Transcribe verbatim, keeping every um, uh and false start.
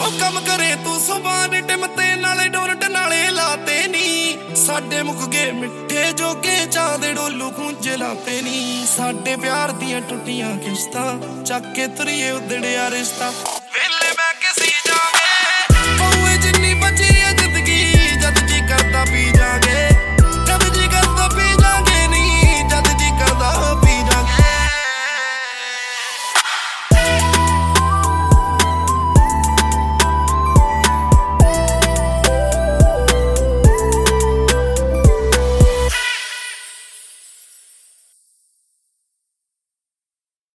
ਉਹ ਕੰਮ ਕਰੇ ਤੂੰ ਸੁਬਾਨ ਟਿਮ ਤੇ ਨਾਲੇ ਡੋਰਟ ਨਾਲੇ ਲਾਤੇ ਨੀ ਸਾਡੇ ਮੁੱਕ ਗਏ ਮਿੱਠੇ ਜੋਗੇ ਚਾਹ ਦੇ ਡੋਲੂ ਖੂੰਜੇ ਲਾਤੇ ਨੀ ਸਾਡੇ ਪਿਆਰ ਦੀਆਂ ਟੁੱਟੀਆਂ ਕਿਸ਼ਤਾਂ ਚੱਕ ਕੇ ਤੁਰੀਏ ਉਦੜਿਆ ਰਿਸ਼ਤਾ।